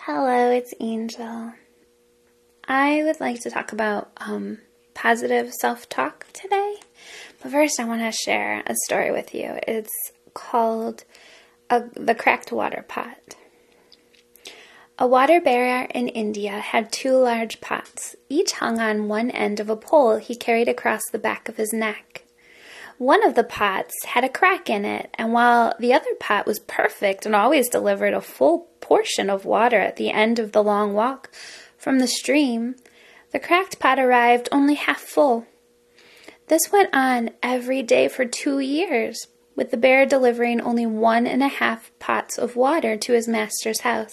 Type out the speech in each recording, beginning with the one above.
Hello, it's Angel. I would like to talk about positive self-talk today, but first I want to share a story with you. It's called The Cracked Water Pot. A water bearer in India had two large pots, each hung on one end of a pole he carried across the back of his neck. One of the pots had a crack in it, and while the other pot was perfect and always delivered a full portion of water at the end of the long walk from the stream, the cracked pot arrived only half full. This went on every day for 2 years, with the bear delivering only 1.5 pots of water to his master's house.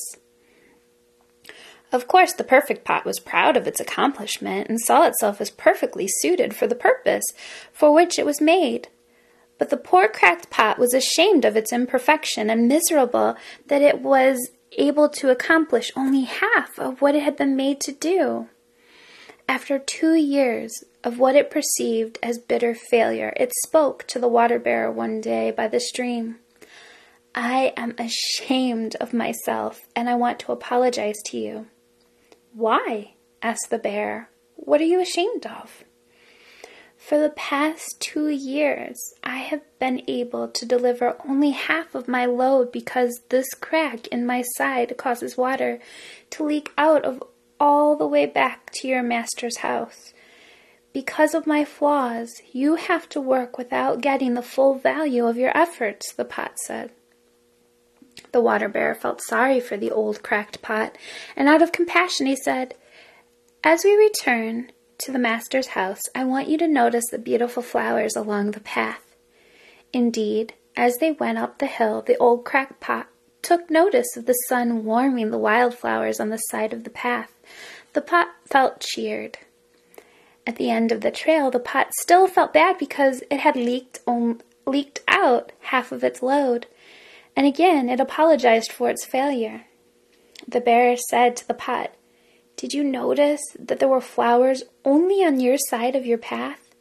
Of course, the perfect pot was proud of its accomplishment and saw itself as perfectly suited for the purpose for which it was made. But the poor cracked pot was ashamed of its imperfection and miserable that it was able to accomplish only half of what it had been made to do. After 2 years of what it perceived as bitter failure, it spoke to the water bearer one day by the stream. "I am ashamed of myself, and I want to apologize to you." "Why?" asked the bear. "What are you ashamed of?" "For the past 2 years, I have been able to deliver only half of my load because this crack in my side causes water to leak out of all the way back to your master's house. Because of my flaws, you have to work without getting the full value of your efforts," the pot said. The water bearer felt sorry for the old cracked pot, and out of compassion he said, "As we return to the master's house, I want you to notice the beautiful flowers along the path." Indeed, as they went up the hill, the old cracked pot took notice of the sun warming the wildflowers on the side of the path. The pot felt cheered. At the end of the trail, the pot still felt bad because it had leaked out half of its load. And again, it apologized for its failure. The bear said to the pot, "Did you notice that there were flowers only on your side of your path,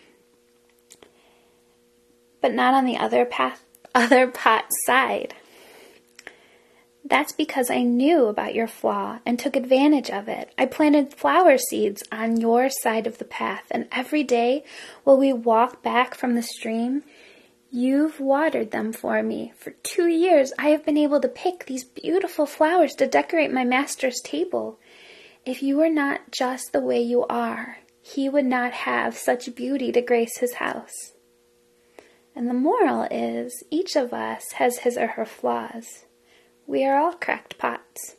but not on the other pot's side? That's because I knew about your flaw and took advantage of it. I planted flower seeds on your side of the path, and every day while we walk back from the stream, you've watered them for me. For 2 years, I have been able to pick these beautiful flowers to decorate my master's table. If you were not just the way you are, he would not have such beauty to grace his house." And the moral is, each of us has his or her flaws. We are all cracked pots.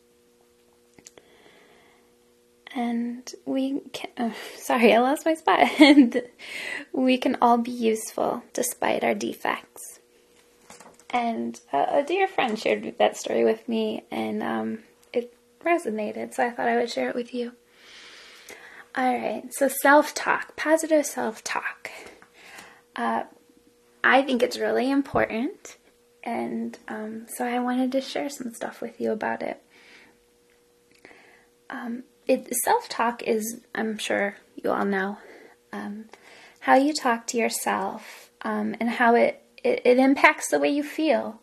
And we can, I lost my spot. We can all be useful despite our defects. And a dear friend shared that story with me, and it resonated, so I thought I would share it with you. Alright, so self-talk, positive self-talk. I think it's really important, and so I wanted to share some stuff with you about it. Self-talk is, I'm sure you all know, how you talk to yourself, and how it impacts the way you feel.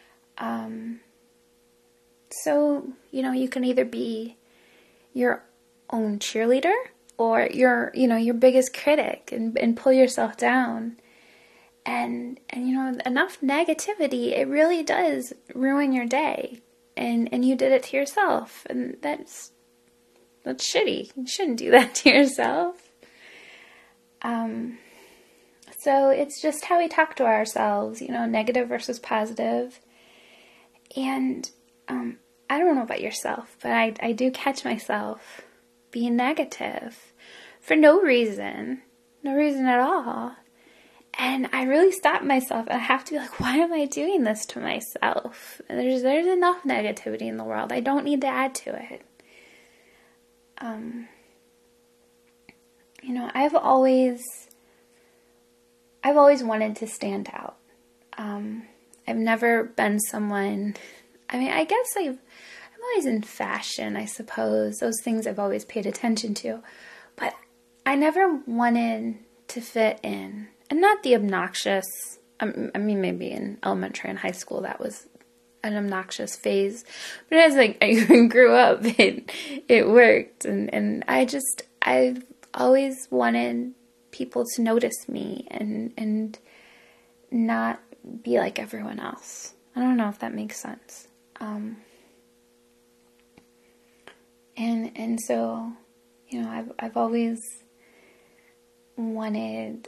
So, you can either be your own cheerleader or your biggest critic and pull yourself down. And enough negativity, it really does ruin your day. And you did it to yourself, and that's shitty. You shouldn't do that to yourself. So it's just how we talk to ourselves, negative versus positive. And I don't know about yourself, but I do catch myself being negative for no reason at all. And I really stop myself, and I have to be like, why am I doing this to myself? There's enough negativity in the world. I don't need to add to it. I've always wanted to stand out. I've never been someone, I guess I'm always in fashion, I suppose. Those things I've always paid attention to. But I never wanted to fit in. And not the obnoxious, maybe in elementary and high school that was an obnoxious phase. But as I grew up, it worked. And I've always wanted people to notice me and not be like everyone else. I don't know if that makes sense. And so, I've always wanted,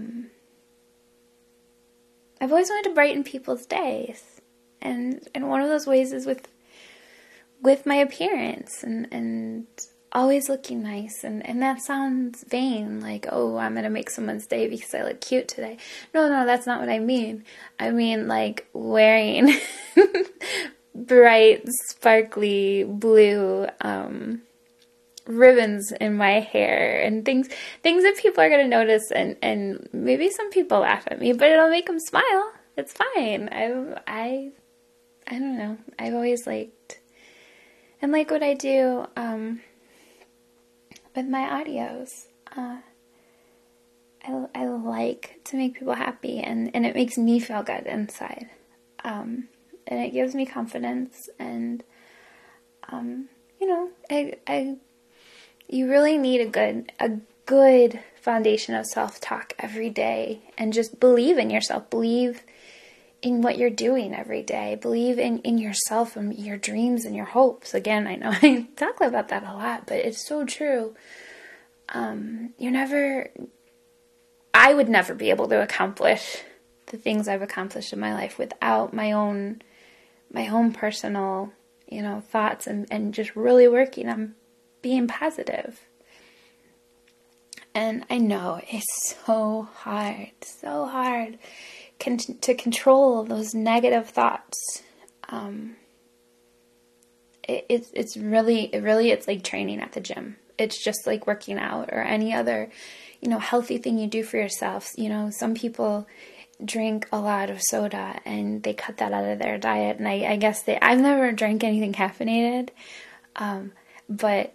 to brighten people's days. And one of those ways is with my appearance and always looking nice. And that sounds vain, like, oh, I'm going to make someone's day because I look cute today. No, that's not what I mean. I mean, like, wearing bright, sparkly blue ribbons in my hair and things that people are going to notice, and maybe some people laugh at me, but it'll make them smile. It's fine. I don't know. I've always liked and like what I do with my audios. I like to make people happy, and it makes me feel good inside. And it gives me confidence, and you really need a good foundation of self-talk every day, and just believe in yourself. Believe in what you're doing every day. Believe in yourself and your dreams and your hopes. Again, I know I talk about that a lot, but it's so true. I would never be able to accomplish the things I've accomplished in my life without my own personal, thoughts and just really working on being positive. And I know it's so hard to control those negative thoughts. It's like training at the gym. It's just like working out or any other, healthy thing you do for yourself. Some people drink a lot of soda and they cut that out of their diet. And I guess I've never drank anything caffeinated. But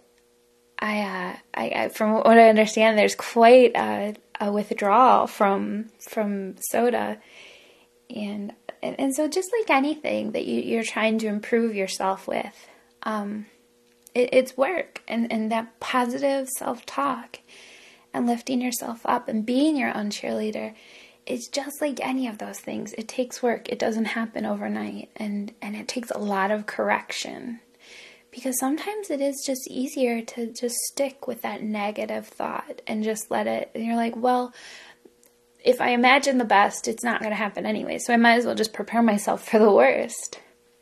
I from what I understand, there's quite a withdrawal from soda. And so just like anything that you're trying to improve yourself with, it's work, and that positive self-talk and lifting yourself up and being your own cheerleader. It's just like any of those things. It takes work. It doesn't happen overnight, and it takes a lot of correction, because sometimes it is just easier to just stick with that negative thought and just let it, and you're like, well, if I imagine the best, it's not going to happen anyway, so I might as well just prepare myself for the worst.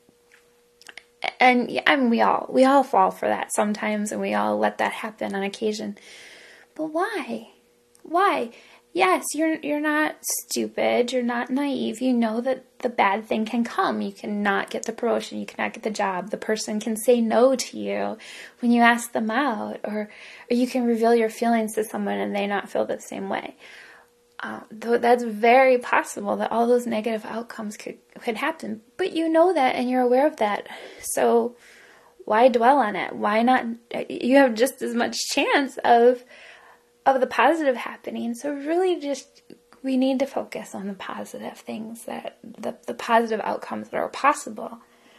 And we all fall for that sometimes, and we all let that happen on occasion. But why? Yes, you're not stupid. You're not naive. You know that the bad thing can come. You cannot get the promotion. You cannot get the job. The person can say no to you when you ask them out, or you can reveal your feelings to someone and they not feel the same way. Though that's very possible that all those negative outcomes could happen. But you know that, and you're aware of that. So why dwell on it? Why not? You have just as much chance of the positive happening. So really we need to focus on the positive things, that the positive outcomes that are possible.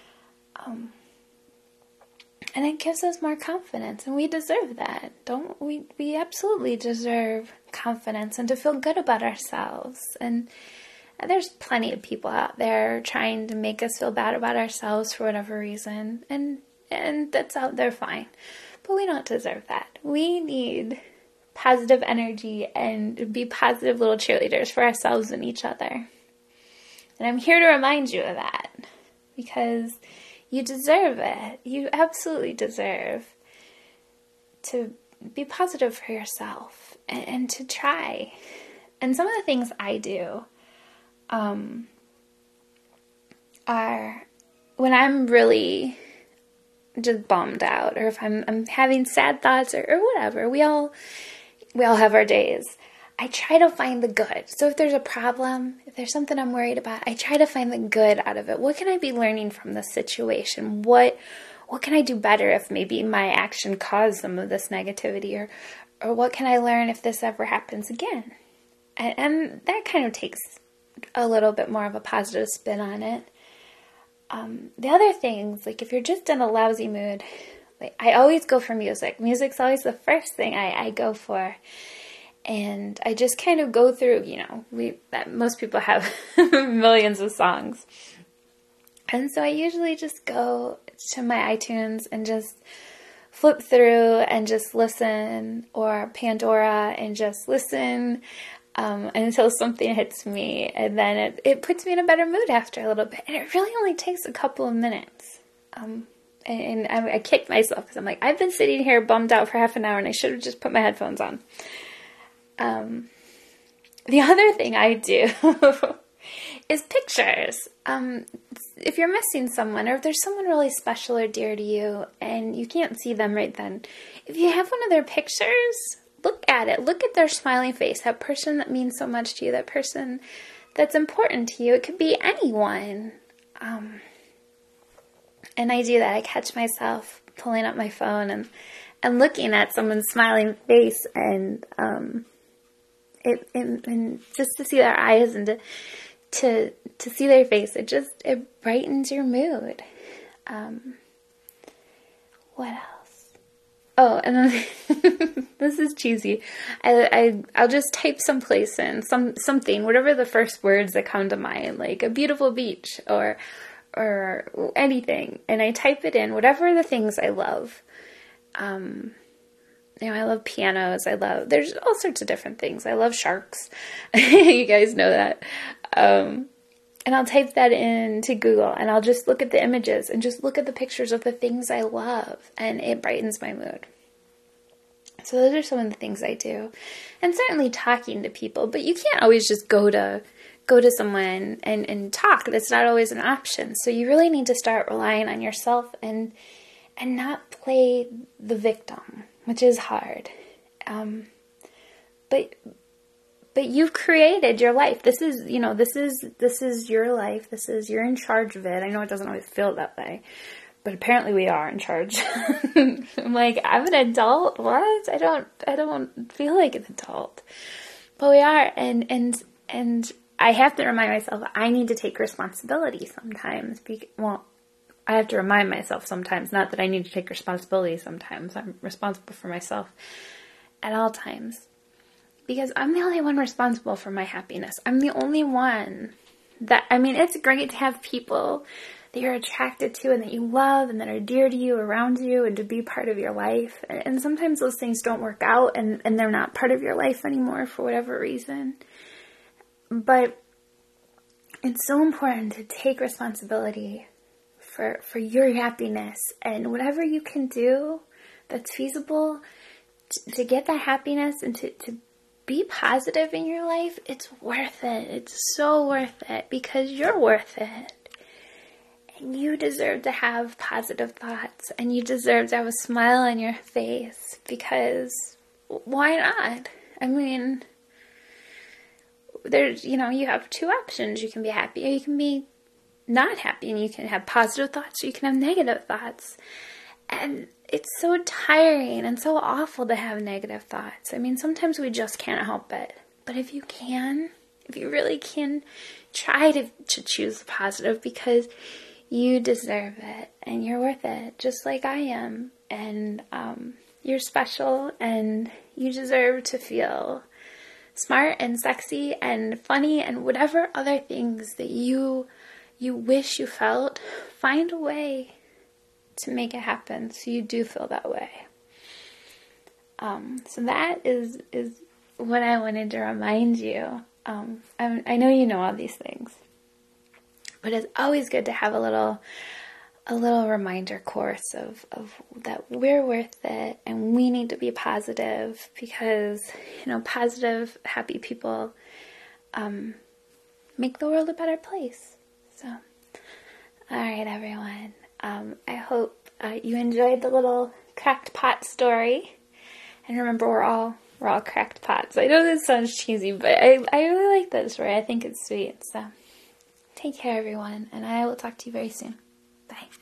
And it gives us more confidence, and we deserve that. Don't we? We absolutely deserve confidence and to feel good about ourselves. And there's plenty of people out there trying to make us feel bad about ourselves for whatever reason, and that's out there, fine. But we don't deserve that. We need positive energy and be positive little cheerleaders for ourselves and each other. And I'm here to remind you of that, because you deserve it. You absolutely deserve to be positive for yourself and to try. And some of the things I do are when I'm really just bummed out, or if I'm having sad thoughts or whatever. We all have our days. I try to find the good. So if there's a problem, if there's something I'm worried about, I try to find the good out of it. What can I be learning from this situation? What can I do better if maybe my action caused some of this negativity? Or what can I learn if this ever happens again? And that kind of takes a little bit more of a positive spin on it. The other things, like if you're just in a lousy mood, like I always go for music. Music's always the first thing I go for. And I just kind of go through, most people have millions of songs. And so I usually just go to my iTunes and just flip through and just listen, or Pandora and just listen until something hits me. And then it puts me in a better mood after a little bit. And it really only takes a couple of minutes. And I kick myself because I'm like, I've been sitting here bummed out for half an hour and I should have just put my headphones on. The other thing I do is pictures. If you're missing someone, or if there's someone really special or dear to you and you can't see them right then, if you have one of their pictures, look at it. Look at their smiling face, that person that means so much to you, that person that's important to you. It could be anyone. And I do that. I catch myself pulling up my phone and looking at someone's smiling face, and just to see their eyes and to see their face, it brightens your mood. What else? Oh, and then this is cheesy. I'll just type someplace in something, whatever the first words that come to mind, like a beautiful beach or anything, and I type it in, whatever the things I love. I love pianos. There's all sorts of different things. I love sharks. You guys know that. And I'll type that into Google, and I'll just look at the images and just look at the pictures of the things I love, and it brightens my mood. So those are some of the things I do. And certainly talking to people, but you can't always just go to someone and talk. That's not always an option. So you really need to start relying on yourself and not play the victim, which is hard. But you've created your life. This is your life. You're in charge of it. I know it doesn't always feel that way, but apparently we are in charge. I'm like, I'm an adult. What? I don't feel like an adult, but we are. And I have to remind myself I need to take responsibility sometimes. I have to remind myself sometimes, not that I need to take responsibility sometimes. I'm responsible for myself at all times. Because I'm the only one responsible for my happiness. I'm the only one it's great to have people that you're attracted to and that you love and that are dear to you, around you, and to be part of your life. And sometimes those things don't work out and they're not part of your life anymore for whatever reason. But it's so important to take responsibility for your happiness, and whatever you can do that's feasible to get that happiness and to be positive in your life, it's worth it. It's so worth it, because you're worth it. And you deserve to have positive thoughts, and you deserve to have a smile on your face, because why not? I mean, there's, you have two options. You can be happy or you can be not happy, and you can have positive thoughts or you can have negative thoughts. And it's so tiring and so awful to have negative thoughts. I mean, sometimes we just can't help it. But if you really can, try to choose the positive, because you deserve it and you're worth it, just like I am. And you're special, and you deserve to feel smart and sexy and funny and whatever other things that you wish you felt. Find a way to make it happen so you do feel that way. So that is what I wanted to remind you. I know you know all these things, but it's always good to have a little reminder course of that we're worth it, and we need to be positive, because positive, happy people make the world a better place. So, all right, everyone. I hope you enjoyed the little cracked pot story. And remember, we're all cracked pots. I know this sounds cheesy, but I really like that story. I think it's sweet. So take care, everyone, and I will talk to you very soon. Bye.